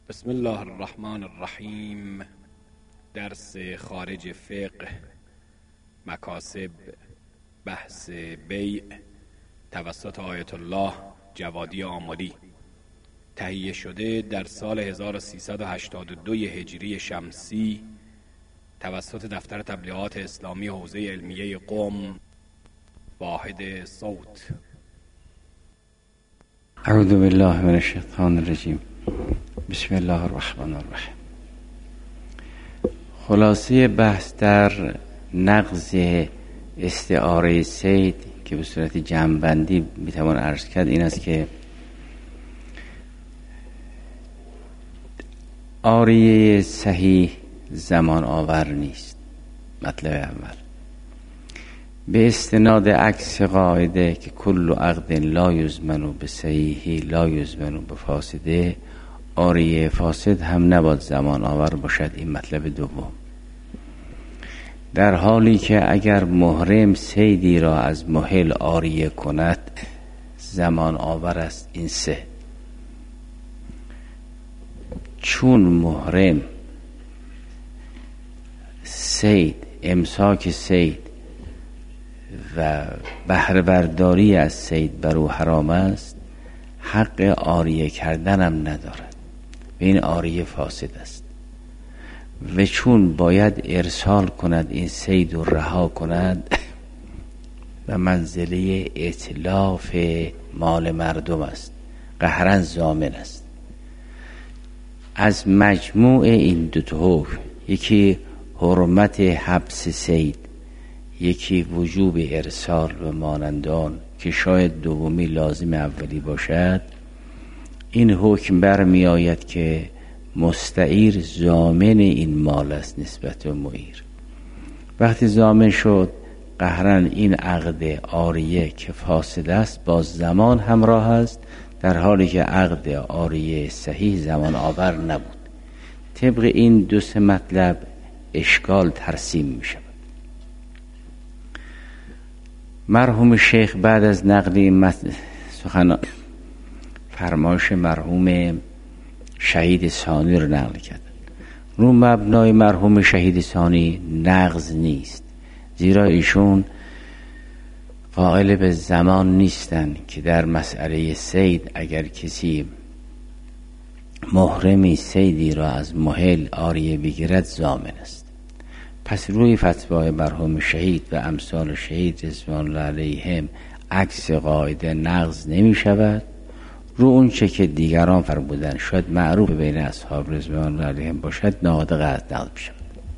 بسم الله الرحمن الرحیم. درس خارج فقه، مکاسب، بحث بیع توسط آیت الله جوادی آملی، تهیه شده در سال 1382 هجری شمسی توسط دفتر تبلیغات اسلامی حوزه علمیه قم، واحد صوت. اعوذ بالله من الشیطان الرجیم. بسم الله الرحمن الرحیم. خلاصه بحث در نقض استعاره صید که به صورت جمع‌بندی میتوان عرض کرد این است که عاریه صحیح زمان آور نیست. مطلب اول به استناد عکس قاعده که کل عقد لا یضمن بصحیح لا یضمن بفاسده، عاریه فاسد هم نباید زمان آور باشد. این مطلب دوم، در حالی که اگر محرم صیدی را از محل عاریه کند زمان آور است. این سه، چون محرم صید، امساک صید و بهره برداری از صید بر او حرام است، حق عاریه کردن هم ندارد و این عاریه فاسد است. و چون باید ارسال کند این صید و رها کند و منزله اتلاف مال مردم است، قهرن ضامن است. از مجموع این دو تا حکم، یکی حرمت حبس صید، یکی وجوب ارسال و مانندان که شاید دومی لازم اولی باشد، این حکم برمی آید که مستعیر ضامن این مال است نسبت به معیر. وقتی ضامن شد، قهرن این عقد عاریه که فاسد است با زمان همراه است، در حالی که عقد عاریه صحیح زمان آور نبود. طبق این دو سه مطلب اشکال ترسیم می شود. مرحوم شیخ بعد از نقل این سخن فرمایش مرحوم شهید ثانی رو نقل کردن. رو مبنای مرحوم شهید ثانی نقض نیست، زیرا ایشون قائل به زمان نیستن که در مسئله صید اگر کسی محرمی صیدی را از محل عاریه بگیرد ضامن است. پس روی فتوای مرحوم شهید و امثال شهید رضوان الله علیهم عکس قاعده نقض نمی شود. رو اون چه که دیگران فرمودن شاید معروف بین اصحاب رضوان الله علیهم باشد، ناقض نقض می شود.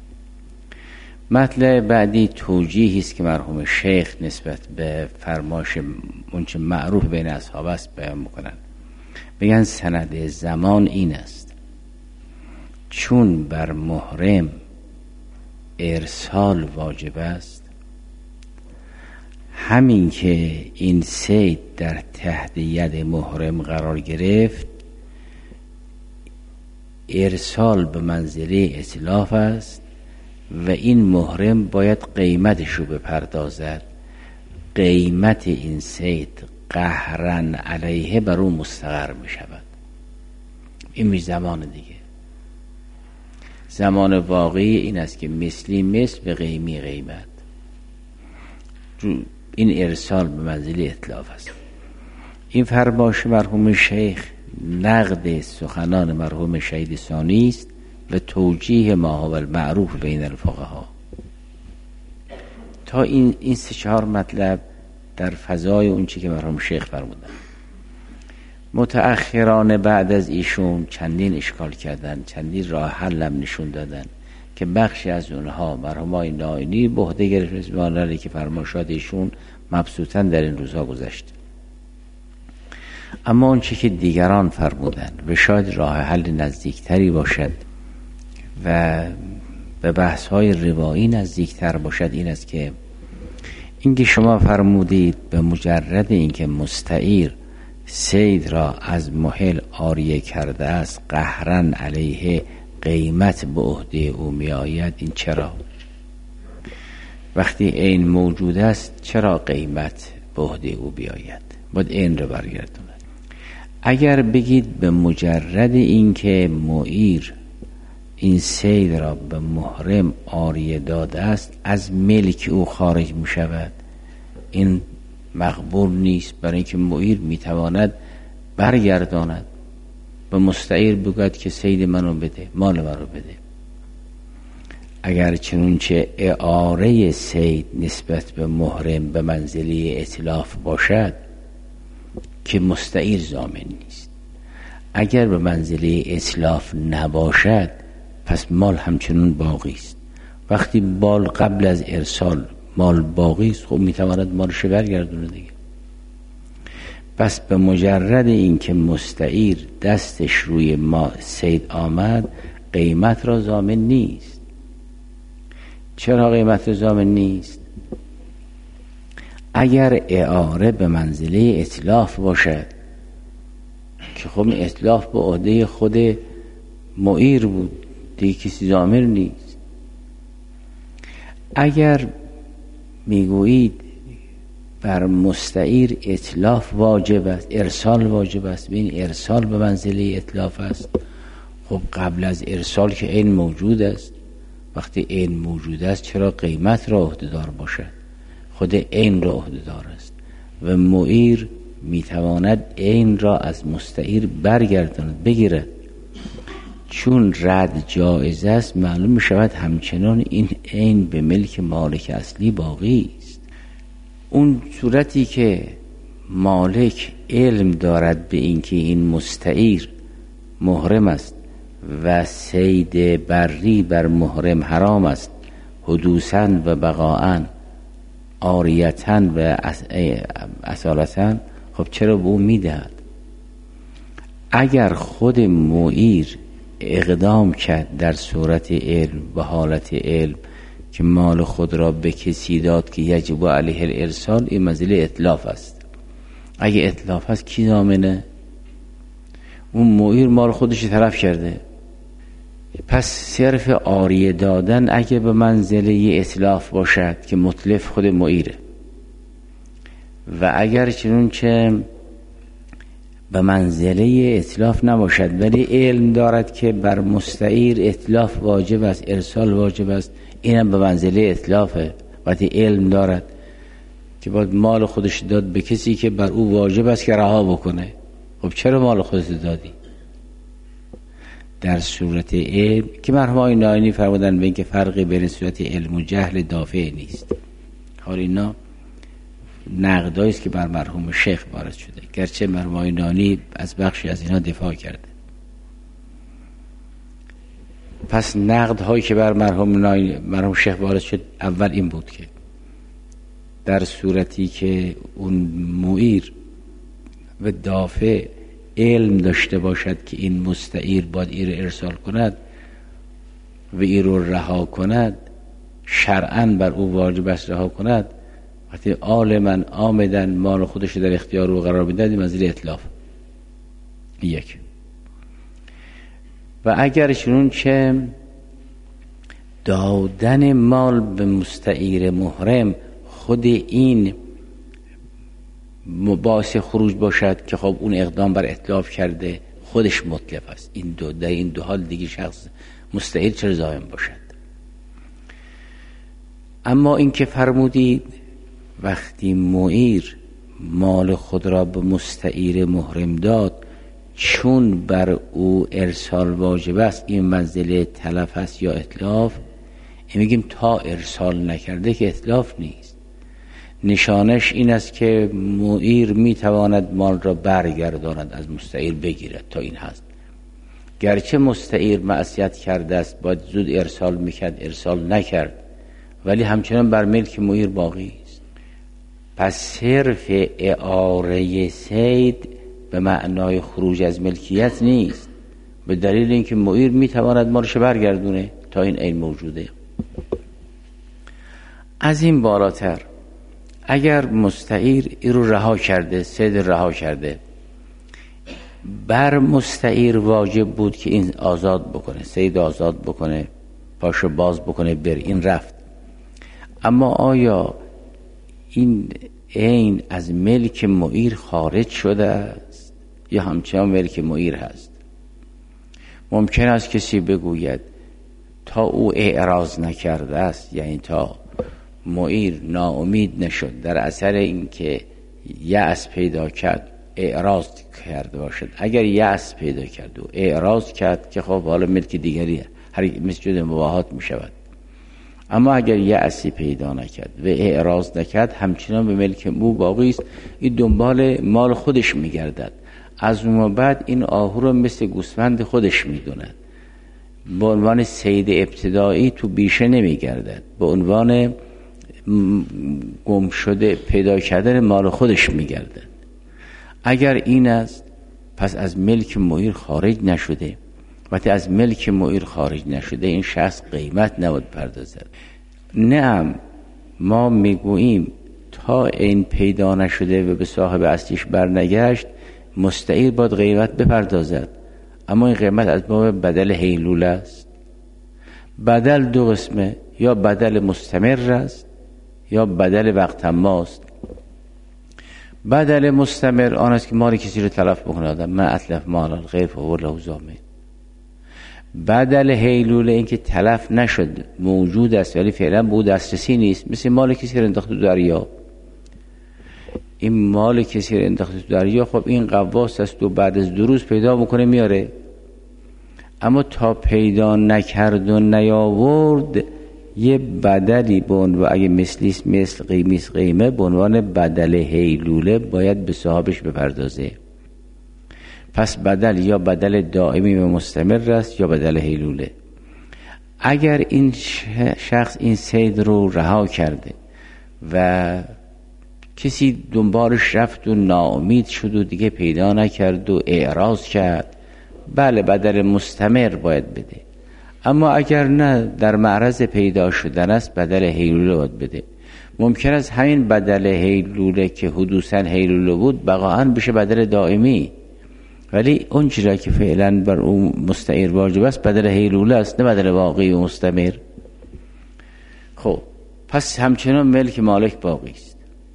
مطلب بعدی توجیهی است که مرحوم شیخ نسبت به فرمایش اون چه معروف بین اصحاب است بیان میکنن. بگن سند زمان این است، چون بر محرم ارسال واجب است، همین که این صید در تحت ید محرم قرار گرفت، ارسال به منزله اتلاف است و این محرم باید قیمتشو بپردازد. قیمت این صید قهرن علیه بر او مستقر می شود. این می زمان دیگه. زمان واقعی این است که مثلی مثل به قیمی قیمت. این ارسال به منزله اتلاف است. این فرمایش مرحوم شیخ نقد سخنان مرحوم شهید ثانی است و توجیه ما هو المعروف بین الفقها. تا این سه چهار مطلب در فضای اون چی که مرحوم شیخ فرمودن. متأخران بعد از ایشون چندین اشکال کردن، چندین راه حل هم نشون دادن که بخشی از اونها مرحومای نائینی به عهده گرفت رضوان الله علیه که فرمایشات ایشون مبسوطاً در این روزها گذشت. اما اون چی که دیگران فرمودن و شاید راه حل نزدیکتری باشد و به بحث‌های روایی نزدیکتر باشد، این است که اینکه شما فرمودید به مجرد اینکه مستعیر صید را از محل عاریه کرده است قهرن علیه قیمت به عهده او می آید. این چرا؟ وقتی این موجود است چرا قیمت به عهده او بیاید؟ باید این رو برگردوند. اگر بگید به مجرد اینکه معیر این صید را به محرم عاریه داده است از ملک او خارج می شود، این مقبول نیست، برای اینکه معیر می تواند برگرداند به مستعیر بگوید که صید منو بده، مال منو بده. اگر چنونچه اعاره صید نسبت به محرم به منزله اتلاف باشد که مستعیر ضامن نیست، اگر به منزله اتلاف نباشد پس مال همچنون باقی است. وقتی مال قبل از ارسال مال باقی است، خب میتواند مالش برگردونه دیگه. پس به مجرد اینکه مستعیر دستش روی ما صید آمد قیمت را ضامن نیست. چرا قیمت را ضامن نیست؟ اگر اعاره به منزله اتلاف باشد که خب اتلاف به عهده خود معیر بود دیگه کسی ضامن نیست. اگر میگویید بر مستعیر اتلاف واجب است، ارسال واجب است، این ارسال به منزله اتلاف است، خب قبل از ارسال که عین موجود است. وقتی عین موجود است چرا قیمت را عهده‌دار باشد؟ خود عین را عهده‌دار است و معیر میتواند عین را از مستعیر برگرداند، بگیرد. چون رد جایز است معلوم می شود همچنان این عین به ملک مالک اصلی باقی است. اون صورتی که مالک علم دارد به اینکه این مستعیر محرم است و صید بری بر محرم حرام است، حدوثاً و بقاءً، عاریتاً و اصالتاً، خب چرا به اون میدهد؟ اگر خود معیر اقدام کرد در صورت علم و حالت علم که مال خود را به کسی داد که یجب علیه الارسال، این منزله اتلاف است. اگه اتلاف است کی ضامنه؟ اون معیر مال خودش طرف کرده. پس صرف عاریه دادن اگه به منزله اتلاف باشد که متلف خود معیره، و اگر چنونچه به منزله اتلاف نباشد ولی علم دارد که بر مستعیر اتلاف واجب است، ارسال واجب است، اینم به منزله اتلافه. وقتی علم دارد که باید مال خودش داد به کسی که بر او واجب است که رها بکنه، خب چرا مال خودش دادی؟ در صورت علم که مرحوم آقای نایینی فرمودن به اینکه فرقی بین صورت علم و جهل دافع نیست. حال اینا نقدایی است که بر مرحوم شیخ وارد شده، گرچه مرحوم آقای نایینی از بخشی از اینا دفاع کرده. پس نقدهایی که بر مرحوم شیخ وارد شد اول این بود که در صورتی که اون معیر و دافع علم داشته باشد که این مستعیر باید این رو ارسال کند و این رو رها کند، شرعاً بر او واجب است رها کند، وقتی عالماً آمدن مال خودش در اختیار او قرار بدهد این منزله اتلاف. یک. و اگر چنانچه دادن مال به مستعیر محرم خود این باعث خروج باشد که خب اون اقدام بر اتلاف کرده، خودش متلف است، در این دو حال دیگه شخص مستعیر چرا ضامن باشد؟ اما این که فرمودید وقتی معیر مال خود را به مستعیر محرم داد چون بر او ارسال واجب است، این منزله تلف است یا اتلاف، میگیم تا ارسال نکرده که اتلاف نیست. نشانش این است که معیر میتواند مال را برگرداند از مستعیر بگیرد، تا این هست. گرچه مستعیر معصیت کرده است باید زود ارسال میکرد، ارسال نکرد، ولی همچنان بر ملک معیر باقی است. پس صرف اعاره صید به معنای خروج از ملکیت نیست، به دلیل اینکه معیر میتواند مالش برگردونه تا این عین موجوده. از این بالاتر اگر مستعیر این رو رها کرده، صید رها کرده، بر مستعیر واجب بود که این آزاد بکنه، صید آزاد بکنه، پاشو باز بکنه، بر این رفت. اما آیا این عین از ملک معیر خارج شده است؟ یا همچنان ملک معیر هست. ممکن است کسی بگوید تا او اعراض نکرده است، یعنی تا معیر ناامید نشد در اثر اینکه یأس پیدا کرد اعراض کرده باشد. اگر یأس پیدا کرد و اعراض کرد که خب حالا ملک دیگریه، هر مثل جد مباهات می شود. اما اگر یأسی پیدا نکرد و اعراض نکرد همچنان به ملک او باقی است. این دنبال مال خودش می گردد. از اون بعد این آهو رو مثل گوسفند خودش می دوند. به عنوان صید ابتدایی تو بیشه نمی گردد، به عنوان گم شده پیدا کردن مال خودش می گردد. اگر این است پس از ملک معیر خارج نشده. وقتی از ملک معیر خارج نشده این شخص قیمت نباید پردازد. نعم ما میگوییم تا این پیدا نشده و به صاحب اصلیش برنگشت مستعیر باید قیمت بپردازد. اما این قیمت از باب بدل هیلوله است. بدل دو قسمه، یا بدل مستمر است یا بدل وقت ماست. بدل مستمر آن است که مال کسی رو تلف بکنه آدم، من اتلف مال الغیر فهو له ضامن. بدل هیلوله این که تلف نشد، موجود است ولی فعلا به او دسترسی نیست، مثل مال کسی رو انداخته تو دریا. این مال کسی رو انداخته تو دریا، خب این قواس است و بعد از 2 روز پیدا میکنه میاره. اما تا پیدا نکرد و نیاورد یه بدلی به عنوان، اگه مثلیست مثل قیمیست قیمه، به عنوان بدل هیلوله باید به صاحبش بپردازه. پس بدل یا بدل دائمی و مستمر است یا بدل هیلوله. اگر این شخص این صید رو رها کرده و کسی دنبالش رفت و ناامید شد و دیگه پیدا نکرد و اعراض کرد، بله بدل مستمر باید بده. اما اگر نه در معرض پیدا شدن است بدل هیلوله باید بده. ممکن است همین بدل هیلوله که حدوثاً هیلوله بود بقاً بشه بدل دائمی، ولی اون چیزی که فعلا بر اون مستعیر واجب است بدل هیلوله است، نه بدل واقعی و مستمر. خب پس همچنان ملک مالک باقی است.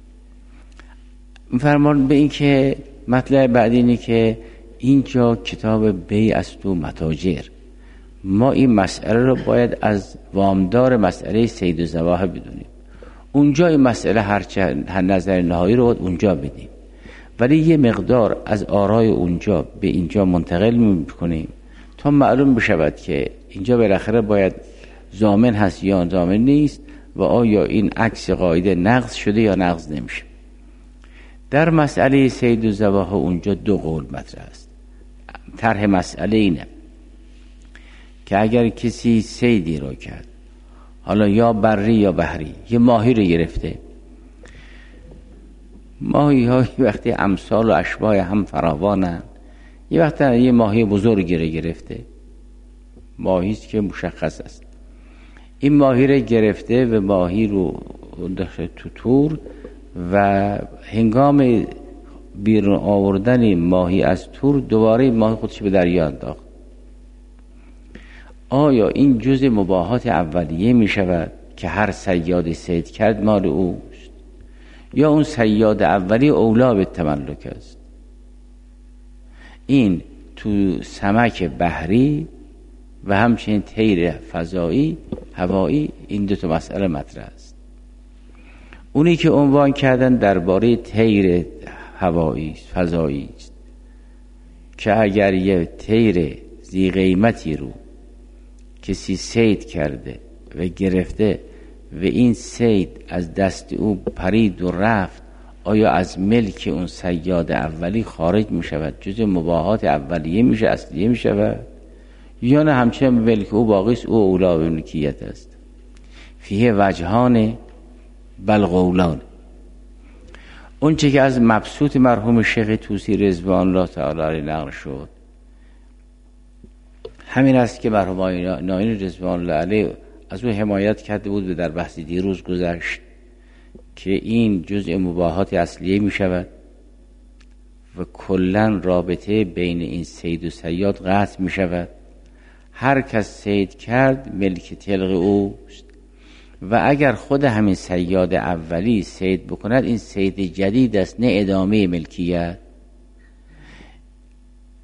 فرمان به این که مطلب بعدی اینه که اینجا کتاب بیع است و متاجر. ما این مسئله رو باید از وامدار مسئله صید و ذبائح بدونیم. اونجا این مسئله هر نظر نهایی رو اونجا بدیم، ولی یه مقدار از آرای اونجا به اینجا منتقل میکنیم تا معلوم بشود که اینجا بالاخره باید ضامن هست یا ضامن نیست و آیا این عکس قاعده نقض شده یا نقض نمیشه. در مسئله صید و ذبائح اونجا 2 قول مطرح است. طرح مسئله اینه که اگر کسی صیدی رو کرد، حالا یا بری یا بحری، یه ماهی رو گرفته. ماهی ها وقتی امثال و اشباه هم فراوانن، یه وقتی یه ماهی بزرگی رو گرفته، ماهی است که مشخص است. این ماهی رو گرفته و ماهی رو داخل تو تور و هنگام بیرون آوردن ماهی از تور دوباره ماهی خودش به دریا انداخت. آیا این جزء مباحات اولیه می شود که هر صیاد صید کرد مال اوست، یا اون صیاد اولی اولا به تملک است؟ این تو سمک بحری و همچنین طیر فضایی هوایی این 2 مسئله مطرح است. اونی که عنوان کردن درباره طیر هوایی فضایی است که اگر یه طیر ذی قیمتی رو کسی صید کرده و گرفته و این صید از دست او پرید و رفت، آیا از ملک اون صیاد اولی خارج می شود، جزء مباحات اولیه میشه، اصلیه می شود، یا نه همچنین ملک او باقی است، او اولا به ملکیت است؟ فیه وجهان بل قولان. اون چه که از مبسوط مرحوم شیخ طوسی رضوان الله تعالی علیه نقل شد همین است که مرحوم ناینی رضوان الله علیه از او حمایت کرده بود و در بحث دیروز گذشت که این جزء مباحات اصلیه می شود و کلن رابطه بین این صید و صیاد قطع می شود. هر کس صید کرد ملک طلق اوست و اگر خود همین صیاد اولی صید بکند این صید جدید است، نه ادامه ملکیت.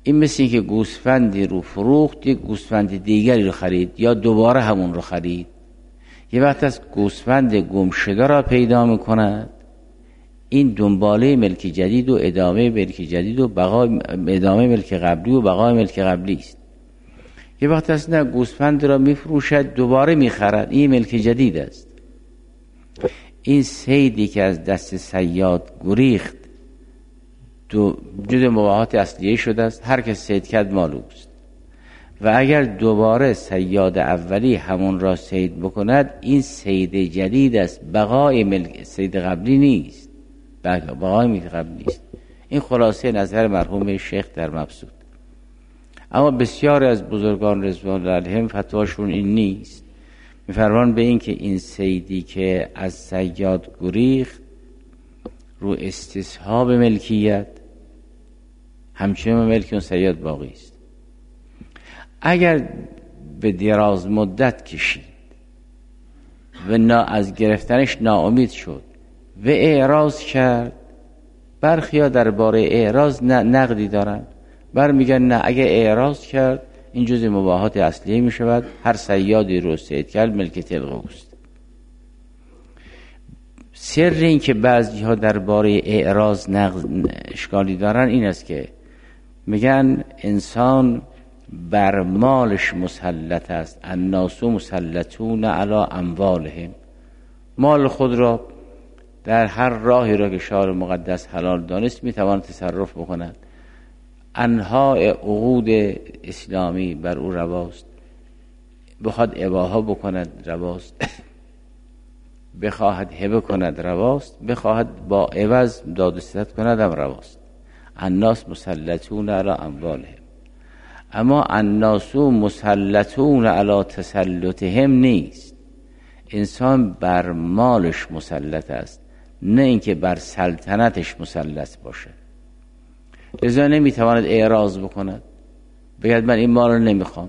این مثل این که گوسفندی رو فروخت، یک گوسفند دیگری رو خرید یا دوباره همون رو خرید. یه وقت از گوسفند گمشده را پیدا میکند، این دنباله ملک جدید و ادامه ملک جدید و ادامه ملک قبلی و بقای ملک قبلی است. یه وقت از نه گوسفند را میفروشد دوباره میخرد، این ملک جدید است. این صیدی که از دست صیاد گریخت جز مباحات اصلیه شده است، هر کس صید کرد مال اوست. و اگر دوباره صیاد اولی همون را صید بکند، این صید جدید است، بقای ملک صید قبلی نیست، بقای ملک قبلی نیست. این خلاصه نظر مرحوم شیخ در مبسوط. اما بسیار از بزرگان رضوان الله علیهم فتواشون این نیست. میفرمان به این که این صیدی که از صیاد گریخت رو استصحاب ملکیت، همچنین ملک اون صیاد باقی است. اگر به دراز مدت کشید و از گرفتنش ناامید شد و اعراض کرد، برخیا درباره اعراض نقدی دارن، میگن نه، اگر اعراض کرد این جزء مباحات اصلیه می شود، هر صیادی رو صید کرد ملک طلق اوست. سر این که بعضی ها درباره اعراض اشکالی دارن این است که میگن انسان بر مالش مسلط است، الناس مسلطون علی اموالهم، مال خود را در هر راهی را که شارع مقدس حلال دانست میتواند تصرف بکند. انواع عقود اسلامی بر او رواست، بخواد اباحه بکند رواست، بخواهد هبه کند رواست، بخواهد با عوض داد و ستد کند هم رواست. الناس مسلطون علی اموالهم. اما الناس مسلطون علی تسلطهم نیست. انسان بر مالش مسلط است، نه اینکه بر سلطنتش مسلط باشه. لذا نمیتواند اعراض بکند، بگید من این مال رو نمیخوام.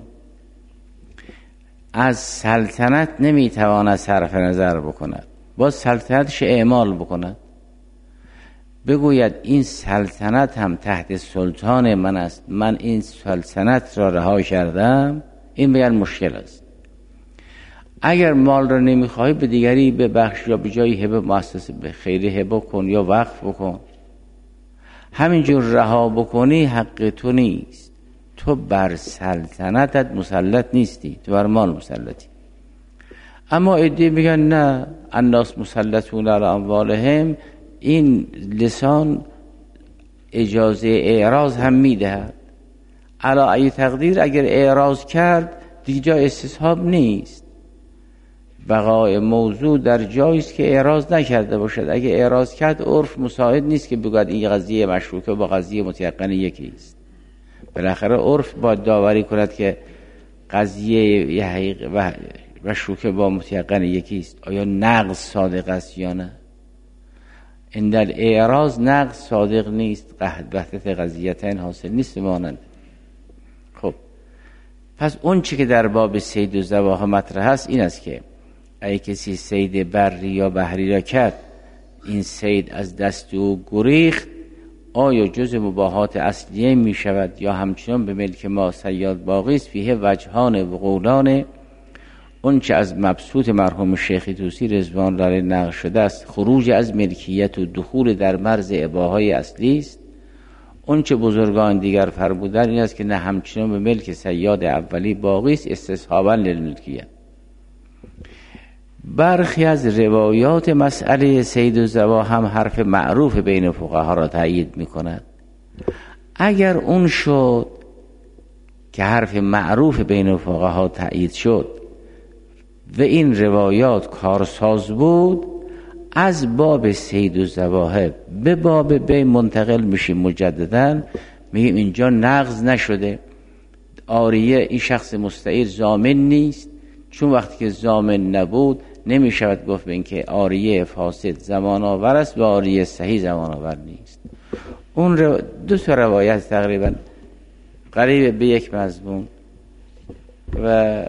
از سلطنت نمیتواند صرف نظر بکند، باز سلطنتش اعمال بکند، بگوید این سلطنت هم تحت سلطان من است، من این سلطنت را رها کردم، این بگن مشکل است. اگر مال را نمیخواهی به دیگری ببخش یا به جای هبه مؤسسه به خیلی هبه کن یا وقف بکن. همینجور رها بکنی حق تو نیست، تو بر سلطنتت مسلط نیستی، تو بر مال مسلطی. اما عده میگن نه، الناس مسلطون علی اموالهم، این لسان اجازه اعراض هم میدهد. علی ای تقدیر اگر اعراض کرد دیگه جای استصحاب نیست، بقای موضوع در جایی است که اعراض نکرده باشد. اگه اعراض کرد عرف مساعد نیست که بگوید این قضیه مشروکه با قضیه متیقن یکی است. بالاخره عرف باید داوری کند که قضیه مشروکه با متیقن یکی است، آیا نقض صادق است یا نه. این در اعراض نقض صادق نیست، وحدت قضیتین حاصل نیست مانند. خب پس اون چی که در باب صید و ذبح مطرح است این است که اگه کسی صید بری یا بحری را کرد، این صید از دست او گریخت، آیا جز مباحات اصلیه می شود یا همچنان به ملک ما صیاد باقی است؟ فیه وجهان و قولان. اون چه از مبسوط مرحوم شیخ طوسی رضوان الله علیه نقل شده است خروج از ملکیت و دخول در مرز اباحه اصلی است. اون چه بزرگان دیگر فرمودن این است که نه، همچنان به ملک صیاد اولی باقی است، استصحابا للملکیت. برخی از روایات مسئله صید و ذبح هم حرف معروف بین فقها را تأیید می کند. اگر اون شد که حرف معروف بین فقها تأیید شد و این روایات کارساز بود، از باب صید و ذبح به باب بی منتقل میشیم مجددا، میگیم اینجا نقض نشده، عاریه این شخص مستعیر ضامن نیست، چون وقتی که ضامن نبود نمیشود گفت به این که عاریه فاسد زمان آور است و عاریه صحیح زمان آور نیست. اون دو تا روایت تقریبا قریب به یک مضمون و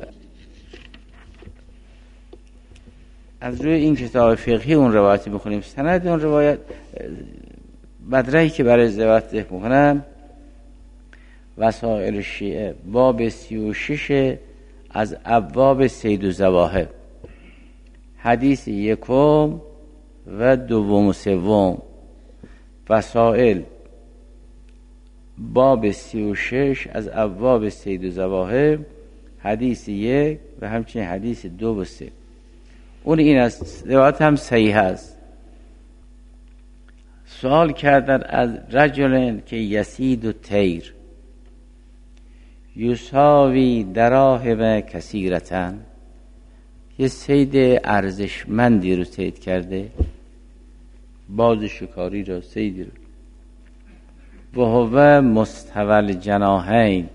از روی این کتاب فقهی اون روایتی بخونیم. سند اون روایت مدرکی که برای ذبح میکنم وسائل شیعه باب 36 از ابواب صید و ذبایح، حدیث 1 و 2 و 3. وسائل باب 36 از ابواب صید و ذبایح، حدیث 1 و همچنین حدیث 2 و 3. اون این است، روایت هم صحیح است. سوال کردن از رجل که یسید و تیر یساوی دراهم کثیرتن، یه صید ارزشمندی رو صید کرده، باز شکاری رو، صیدی رو، و هو مستول جناحین،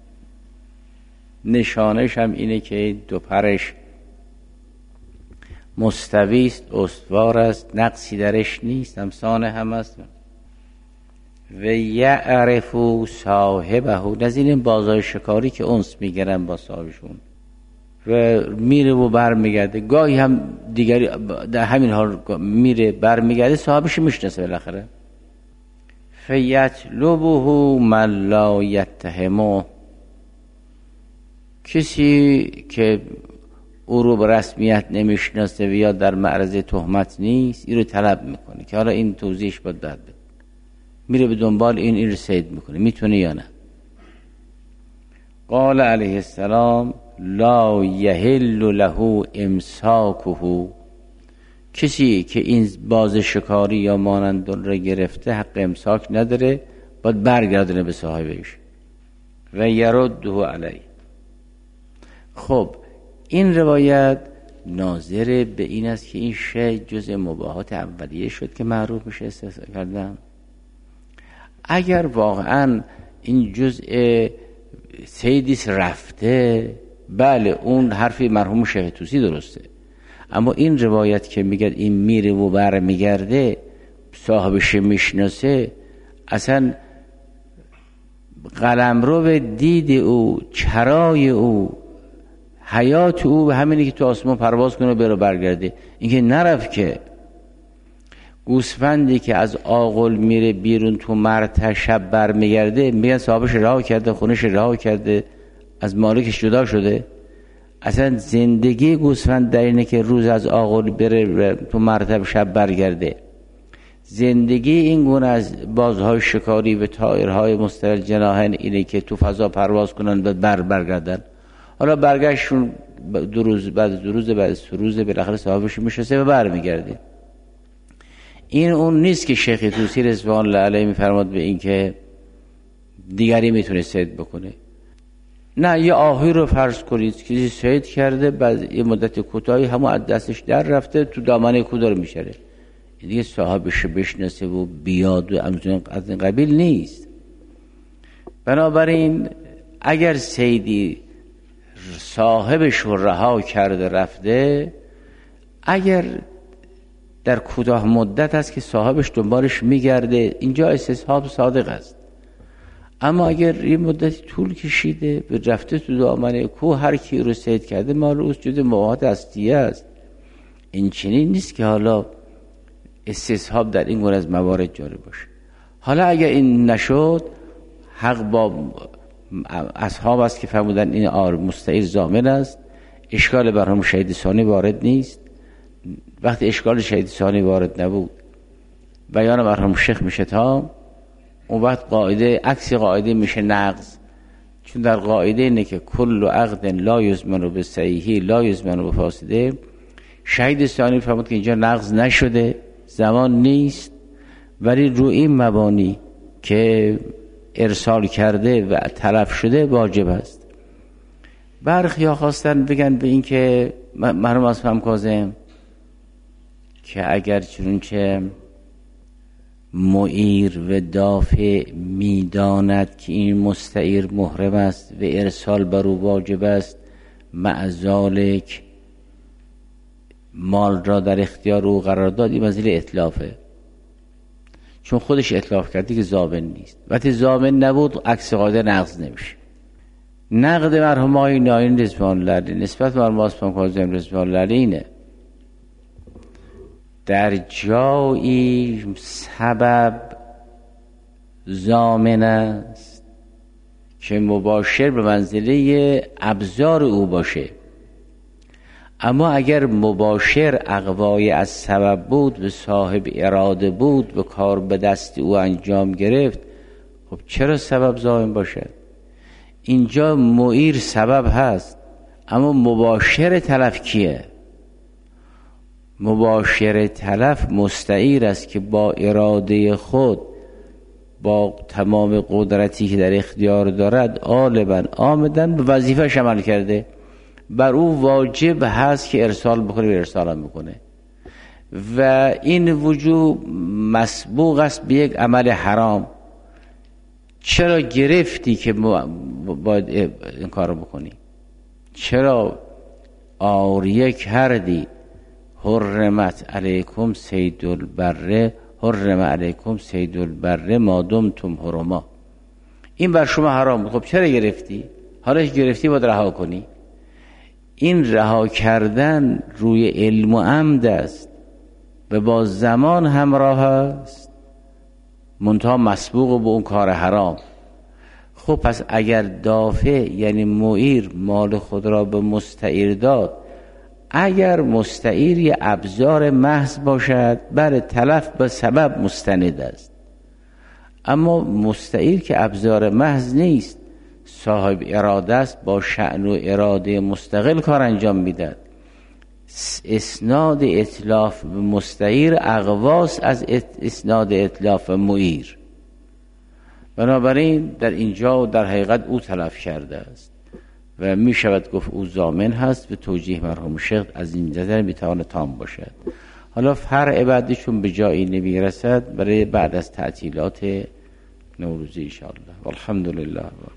نشانش هم اینه که 2 پرش مستویست، استوار است، نقصی درش نیست، همسانه هم است. و یعرفو صاحبه، از این بازای شکاری که انس میگیرن با صاحبشون و میره و بر میگرده، گاهی هم دیگری در همین حال میره بر میگرده، صاحبش میشناسه بالاخره. فیطلبه من لا یتهمه، کسی که او رو به رسمیت نمیشناسه و یا در معرض تهمت نیست، این رو طلب میکنه که حالا این توضیحش باید بده، میره به دنبال این رو صید میکنه، میتونه یا نه. قال علیه السلام لا یحل له امساکه، کسی که این باز شکاری یا مانند را گرفته حق امساک نداره، باید برگردونه به صاحبش و یرده علیه. خب این روایت ناظر به این است که این شی جزء مباحات اولیه شد که معروف میشه استثناء کردن. اگر واقعا این جزء صیدیس رفته، بله اون حرفی مرحوم شیخ طوسی درسته، اما این روایت که میگه این میره و بر میگرده، صاحبش میشناسه، اصلا قلمرو به دید او، چرای او، حیات او به همینی که تو آسمان پرواز کنه و بره برگرده. اینکه نرفت که گوسفندی که از آغل میره بیرون تو مرتع شب بر میگرده، میگن صاحبش رها کرده، خونش رها کرده، از مالکش جدا شده. اصلا زندگی گوسفند در اینه که روز از آغل بره تو مرتع شب برگرده. زندگی این گونه از بازهای شکاری و طائرهای مستقل جناحین اینه که تو فضا پرواز کنن و برگردن. حالا برگشتشون 2 روز بعد 2 روز بعد 3 روز بالاخره صاحبش میشناسه و برمیگرده. این اون نیست که شیخ طوسی رضوان الله علیه میفرماد به این که دیگری میتونه صید بکنه. نه، یه آهوی رو فرض کنید کسی صید کرده، بعد یه مدت کوتاهی همون از دستش در رفته، تو دامنه کودا رو میشره، دیگه صاحبش بشناسه و بیاد و از این قبیل نیست. بنابراین اگر صیدی صاحبش رو رها کرده رفته، اگر در کوتاه مدت است که صاحبش دنبالش میگرده، اینجا استصحاب صادق است. اما اگر یه مدتی طول کشیده به رفته تو دامنه کوه، هر کی رو صید کرده مال اوست، جز مباحات اصلیه است. این چنین نیست که حالا استصحاب در این گونه از موارد جاری باشه. حالا اگر این نشد، حق با اصحاب است که فرمودن این مستعیر ضامن است، اشکال برهم شهید ثانی وارد نیست. وقتی اشکال شهید ثانی وارد نبود، بیان مرحوم شیخ میشه تام، اون وقت قاعده عکس قاعده میشه نقض. چون در قاعده اینه که کل عقد لا یضمن بصحیح لا یضمن بفاسده. شهید ثانی فرمود که اینجا نقض نشده، زمان نیست، ولی روی این مبانی که ارسال کرده و تلف شده واجب است. برخیا خواستن بگن به این که مرحوم اصفهان کاظم که اگر چنانچه معیر و دافع میداند که این مستعیر محرم است و ارسال بر او واجب است، مع ذالک مال را در اختیار او قرار داد، این مسئله اتلافه، چون خودش اتلاف کرده که ضامن نیست. وقتی ضامن نبود عکس قاعده نقض نمیشه. نقد مرحوم آقای ناین رضوان الله علیه نسبت به مرحوم اصفهان کاظم رضوان الله علیه اینه: در جایی سبب ضامن است که مباشر به منزله ابزار او باشه. اما اگر مباشر اقوای از سبب بود و صاحب اراده بود و کار به دست او انجام گرفت، خب چرا سبب زائم باشد؟ اینجا معیر سبب هست، اما مباشر تلف کیه؟ مباشر تلف مستعیر است که با اراده خود، با تمام قدرتی که در اختیار دارد، غالبا آمدن به وظیفه‌اش عمل کرده، بر او واجب هست که ارسال بکنه و ارسال هم بکنه و این وجوب مسبوق است به یک عمل حرام. چرا گرفتی که باید این کار رو بکنی؟ چرا آریه کردی؟ حرمت علیکم صید البر، حرم علیکم صید البر ما دمتم حرما. این بر شما حرام بود. خب چرا گرفتی؟ حالا که گرفتی باید رها کنی. این رها کردن روی علم و عمد است و با زمان همراه است، منتها مسبوق به اون کار حرام. خب پس اگر دافع یعنی معیر مال خود را به مستعیر داد، اگر مستعیر یه ابزار محض باشد، بر تلف به سبب مستند است. اما مستعیر که ابزار محض نیست، صاحب اراده است، با شأن و اراده مستقل کار انجام میدهد. اسناد اتلاف به مستعیر اقواس از اسناد اتلاف معیر. بنابراین در اینجا در حقیقت او تلف کرده است و می شود گفت او ضامن هست و توجیه مرحوم شیخ از این نظر میتواند تام باشد. حالا فرع بعدشون به جایی نمی رسد برای بعد از تعطیلات نوروزی ان شاء الله. والحمدلله.